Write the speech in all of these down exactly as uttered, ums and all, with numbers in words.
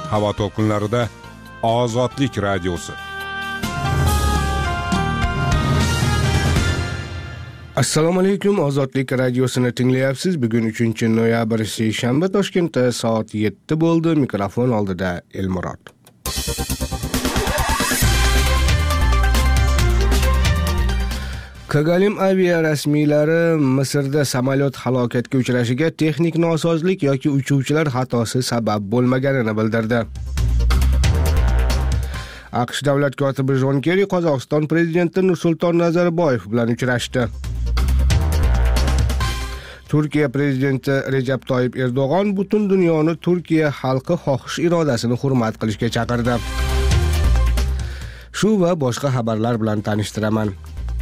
Havo to'lqinlarida Ozodlik radiosi. Assalomu alaykum, Ozodlik radiosini tinglayapsiz. Bugun uchinchi noyabr seshanba, Toshkentda soat yetti bo'ldi. Mikrofon oldida Elmurod. Kagalim avia rasmiylari Misrda samolyot halokatga uchrashiga texnik nosozlik yoki uchuvchilar xatosi sabab bo'lmaganini bildirdi. AQSh davlat kotibi Jon Kerri Qozog'iston prezidenti Nursulton Nazarboyev bilan uchrashdi. Turkiya prezidenti Recep Tayyip Erdo'g'on butun dunyoni Turkiya xalqi xohish irodasini hurmat qilishga chaqirdi. Shu va boshqa xabarlar bilan tanishtiraman.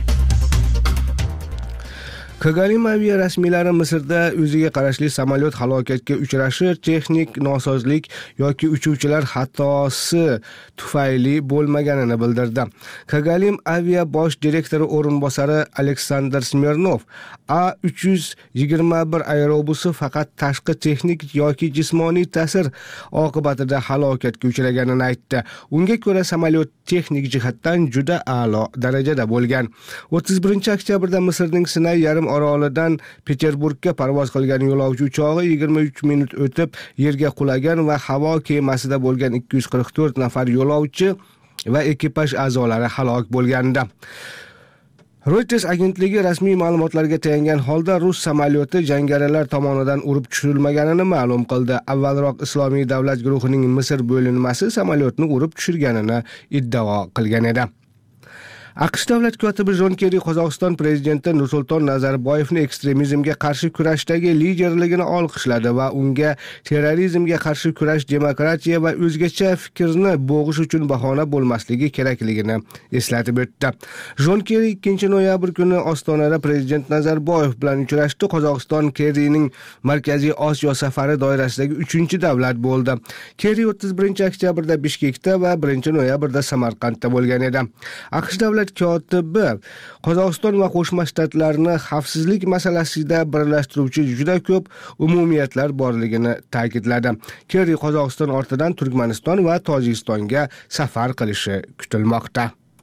Kagalim avia rasmiylari Misrda o'ziga qarashli samolyot halokatga uchrashi texnik nosozlik yoki uchuvchilar xatosi tufayli bo'lmaganini bildirdi. Kagalim avia bosh direktori o'rinbosari Aleksandr Smirnov A uch yuz yigirma bir aerobusi faqat tashqi texnik yoki jismoniy ta'sir oqibatida halokatga uchraganini aytdi. Unga ko'ra samolyot texnik jihatdan juda a'lo darajada bo'lgan. o'ttiz birinchi oktyabrda Misrning Sinay yarim orolidan Peterburgga parvoz qilgan yo'lovchi uchog'i yigirma uch minut o'tib yerga qulagan va havo kemasida bo'lgan ikki yuz qirq to'rt nafar yo'lovchi va ekipaj a'zolari halok bo'lgandi. Reuters agentligi rasmiy ma'lumotlarga tayangan holda rus samolyoti jangarilar tomonidan urib tushirilmaganini ma'lum qildi. Avvalroq Islomiy davlat guruhining Misr bo'linmasi samolyotni urib tushirganini iddao qilgan edi. AQSh davlat kotibi Jon Kerri Qozog'iston prezidenti Nursulton Nazarboyevni ekstremizmga qarshi kurashdagi liderligini olqishladi va unga terrorizmga qarshi kurash demokratiya va o'zgacha fikrni bo'g'ish uchun bahona bo'lmasligi kerakligini eslatib o'tdi. Jon Kerri ikkinchi noyabr kuni Ostonada prezident Nazarboyev bilan uchrashdi. Qozog'iston Kerrining Markaziy Osiyo safari doirasidagi uchinchi davlat bo'ldi. Kerri o'ttiz birinchi oktyabrda Bishkekda va birinchi noyabrda Samarqandda bo'lgan edi. AQSh davlat kotibi Qozog'iston va Qo'shma Shtatlarni xavfsizlik masalasida birlashtiruvchi juda ko'p umumiyatlar borligini ta'kidladi. Kerri Qozog'iston ortidan Turkmaniston va Tojikistonga safar qilishi kutilmoqda.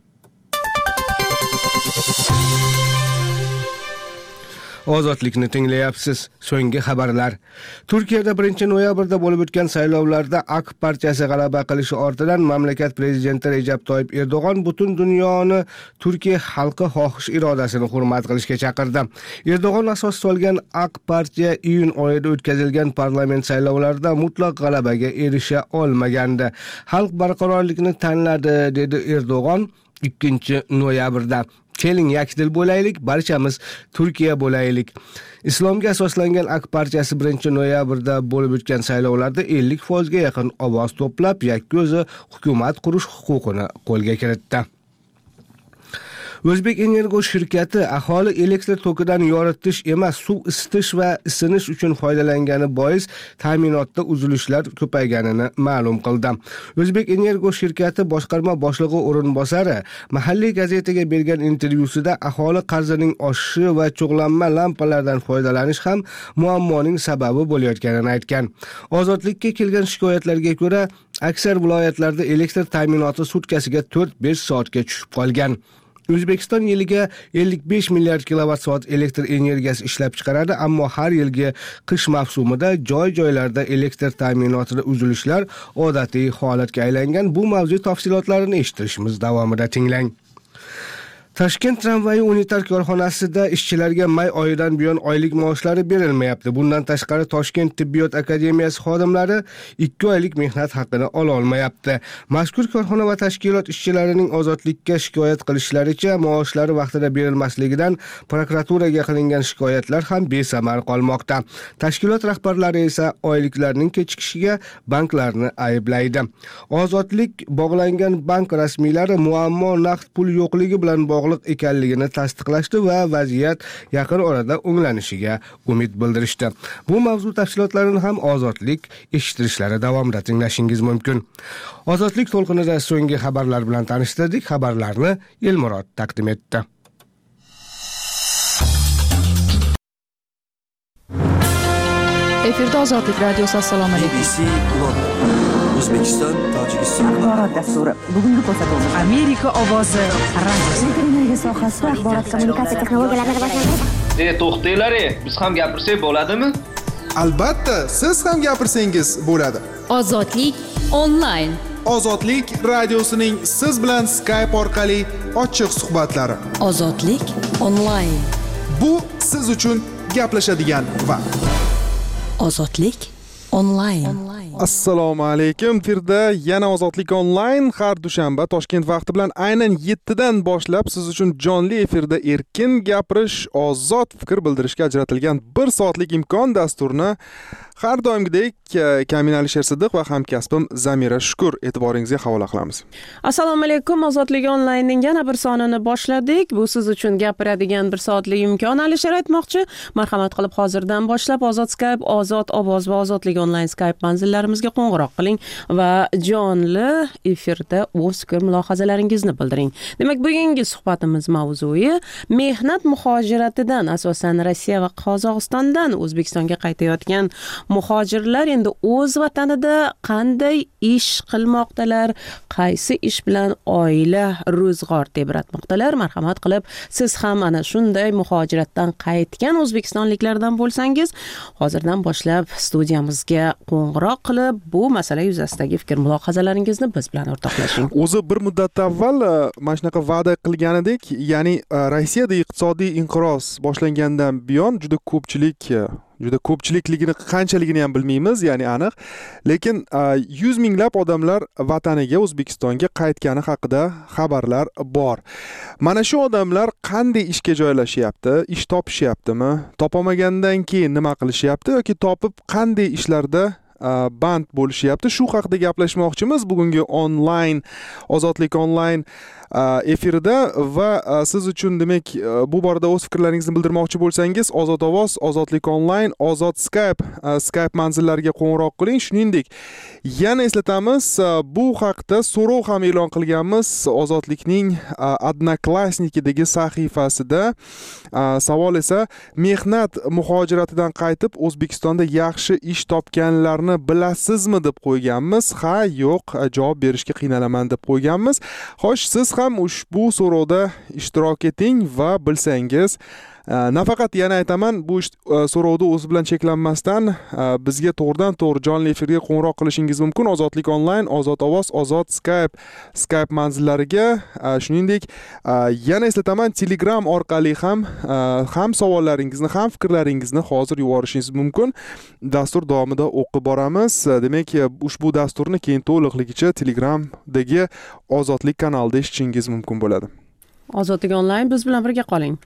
Ozodlikni tinglayapsiz. So'nggi xabarlar. Turkiyada birinchi noyabrda bo'lib o'tgan saylovlarda AK partiyasi g'alaba qilishi ortidan mamlakat prezidenti Recep Tayyip Erdo'g'on butun dunyoni Turkiya xalqi xohish irodasini hurmat qilishga chaqirdi. Erdo'g'on asos solgan AK partiya iyun oyida o'tkazilgan parlament saylovlarida mutlaq g'alabaga erisha olmagandi. Xalq barqarorlikni tanladi, dedi Erdo'g'on ikkinchi noyabrda. Keling yakdil bo'laylik, barchamiz Turkiya bo'laylik. Islomga asoslangan AK partiyasi birinchi noyabrda bo'lib o'tgan saylovlarda ellik foizga yaqin ovoz to'plab, yakka o'zi hukumat qurish huquqini qo'lga kiritdi. O'zbek Energo shirkati aholi elektr tokidan yoritish emas, suv isitish va isinish uchun foydalangani bois ta'minotda uzilishlar ko'payganini ma'lum qildi. O'zbek Energo shirkati boshqarma boshlig'i o'rinbosari mahalliy gazetaga bergan intervyusida aholi qarzining oshishi va cho'g'lanma lampalardan foydalanish ham muammoning sababi bo'layotganini aytgan. Ozodlikka kelgan shikoyatlarga ko'ra, aksar viloyatlarda elektr ta'minoti sutkasiga to'rt besh soatga tushib qolgan. O'zbekiston yiliga ellik besh milliard kilovat soat elektr energiyasi ishlab chiqaradi, ammo har yilgi qish mavsumida joy-joylarda elektr ta'minotida uzilishlar odatiy holatga aylangan. Bu mavzu tafsilotlarini eshittirishimiz davomida tinglang. Toshkent tramvay unitar korxonasida ishchilarga may oyidan buyon oylik maoshlari berilmayapti. Bundan tashqari Toshkent tibbiyot akademiyasi xodimlari ikki oylik mehnat haqqini ola olmayapti. Mazkur korxona va tashkilot ishchilarining ozodlikka shikoyat qilishlaricha, maoshlari vaqtida berilmasligidan prokuraturaga qilingan shikoyatlar ham besamar qolmoqda. Tashkilot rahbarlari esa oyliklarning kechikishiga banklarni ayblaydi. Ozodlik bog'langan bank rasmiylari muammo naqd pul yo'qligi bilan bog'liq ekanligini tasdiqlashdi va vaziyat yaqin orada o'nglanishiga umid bildirishdi. Bu mavzu tafsilotlarini ham Ozodlik eshittirishlari davomida tinglashingiz mumkin. Ozodlik to'lqinida so'nggi xabarlar bilan tanishtirdik. Xabarlarni Elmurod taqdim etdi. Efirda Ozodlik radiosi. Assalomu alaykum. B B C London O'zbekiston, Tojikiston axborot dasturi bugungi ko'rsatuvimiz Amerika ovozi radio energiya sohasida axborot kommunikatsiya texnologiyalarini rivojlantirish. E, to'xtanglar, biz ham gapirsak bo'ladimi? Albatta, siz ham gapirsangiz bo'ladi. Ozodlik onlayn. Ozodlik radiosining siz bilan Skype orqali ochiq suhbatlari. Ozodlik onlayn. Bu siz uchun gaplashadigan vaqt. Ozodlik onlayn. Assalomu alaykum. Firda yana Ozodlik onlayn har dushanba Toshkent vaqti bilan aynan yettidan boshlab siz uchun jonli efirda erkin gapirish, ozod fikr bildirishga ajratilgan bir soatlik imkon dasturini har doimgidek Kamin Alisher Siddiq va hamkasbim Zamira Shukur e'tiboringizga havola qilamiz. Assalomu alaykum. Ozodlik onlaynning yana bir sonini boshladik. Bu siz uchun gapiradigan bir soatlik imkon. Alisher aytmoqchi, marhamat qilib hozirdan boshlab Ozod Skype, Ozod ovoz va Ozodlik onlayn Skype manzillarimizga qo'ng'iroq qiling va jonli efirda o'z fikr mulohazalaringizni bildiring. Demak, bugungi suhbatimiz mavzui mehnat muhojiratidan, asosan Rossiya va Qozog'istondan O'zbekistonga qaytayotgan muhojirlar endi o'z vatanida qanday ish qilmoqdalar, qaysi ish bilan oila ro'zg'or tebratmoqdalar. Marhamat qilib, siz ham ana shunday muhojiratdan qaytgan o'zbekistonliklardan bo'lsangiz, hozirdan boshlab studiyamizga qo'ng'iroq qilib, bu masala yuzasidagi fikr mulohazalaringizni biz bilan o'rtoqlashing. O'zi bir muddat avval mana shunaqa va'da qilganidek, ya'ni Rossiyada iqtisodiy inqiroz boshlangandan buyon juda ko'pchilik juda ko'pchilikligini qanchaligini ham bilmaymiz, ya'ni aniq, lekin yuz minglab odamlar vataniga, O'zbekistonga qaytgani haqida xabarlar bor. Mana shu odamlar qanday ishga joylashyapti, ish topishyaptimi, topolmagandan keyin nima qilishyapti yoki topib qanday ishlarda band bo'lishyapti, shu haqida gaplashmoqchimiz bugungi onlayn Ozodlik onlayn efirida va siz uchun demak bu borada o'z fikrlaringizni bildirmoqchi bo'lsangiz, Ozod ovoz, Ozodlik onlayn, Ozod Skype Skype manzillariga qo'ng'iroq qiling. Shuningdek, yana eslatamiz, bu haqda so'rov ham e'lon qilganmiz Ozodlikning Odnoklassnikidagi sahifasida. Savol esa mehnat muhojiratidan qaytib O'zbekistonda yaxshi ish topganlarni bilasizmi deb qo'yganmiz. Ha, yo'q, javob berishga qiynalaman deb qo'yganmiz. Xo'sh, siz ham ushbu so'rovda ishtirok eting va bilsangiz, nafaqat yana aytaman, bu so'rovda o'zi bilan cheklanmasdan bizga to'g'ridan to'g'ri jonli efirga qo'ng'iroq qilishingiz mumkin. Ozodlik onlayn, Ozod ovoz, Ozod Skype Skype manzillariga. Shuningdek, yana eslataman, Telegram orqali ham ham savollaringizni, ham fikrlaringizni hozir yuborishingiz mumkin. Dastur davomida o'qib boramiz. Demak, ushbu dasturni keyin to'liqligicha Telegramdagi Ozodlik kanalida eshitishingiz mumkin bo'ladi. Ozodlik onlayn, biz bilan birga qoling.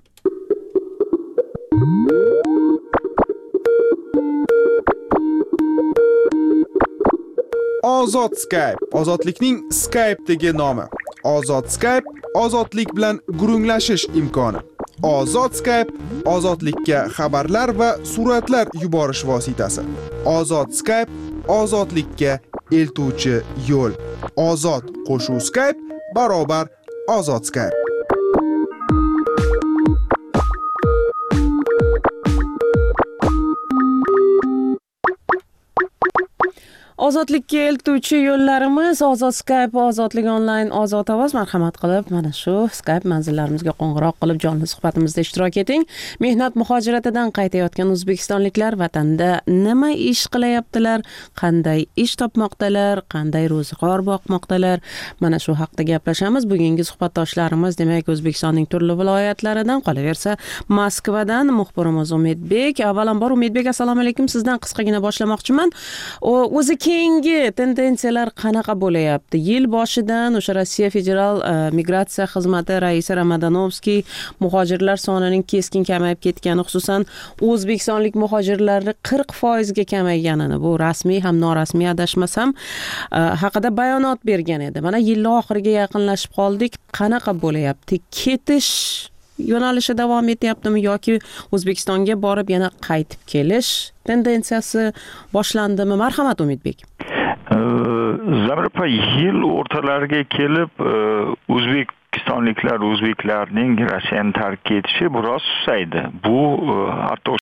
Ozod Skype, Ozodlikning Skype'dagi nomi. Ozod Skype, ozodlik bilan gurunglashish imkoni. Ozod Skype, ozodlikka xabarlar va suratlar yuborish vositasi. Ozod Skype, ozodlikka eltuvchi yo'l. Ozod qo'shuv Skype barobar Ozod Skype. Ozodlikka eltuvchi yo'llarimiz Ozod Skype, Ozodlik onlayn, Ozod ovoz. Marhamat qilib mana shu Skype manzillarimizga qo'ng'iroq qilib jonli suhbatimizda ishtirok eting. Mehnat muhojiratidan qaytayotgan o'zbekistonliklar vatanda nima ish qilayaptilar, qanday ish topmoqdalar, qanday ro'zg'or boqmoqdalar, mana shu haqida gaplashamiz. Bugungi suhbatdoshlarimiz demak O'zbekistonning turli viloyatlaridan, qolaversa Moskvadan muxbirimiz Umidbek. Avvalambor Umidbek, assalomu alaykum. Sizdan qisqagina boshlamoqchiman. O'zi keyingi tendensiyalar qanaqa bo'layapti? Yil boshidan o'sha Rossiya Federal migratsiya xizmati raisi Ramadanovskiy muhojirlar sonining keskin kamayib ketgani, xususan o'zbekistonlik muhojirlarning qirq foizga kamayganini, bu rasmiy ham norasmiy adashmasam haqida bayonot bergan edi. Mana yil oxiriga yaqinlashib qoldik. Qanaqa bo'layapti? Ketish yo'nalishi davom etyaptimi yoki O'zbekistonga borib yana qaytib kelish tendensiyasi boshlandimi? Marhamat Umidbek. Zamira, yil o'rtalariga kelib O'zbekistonliklar, o'zbeklarning Rossiyani tark etishi biroz susaydi. Bu hatto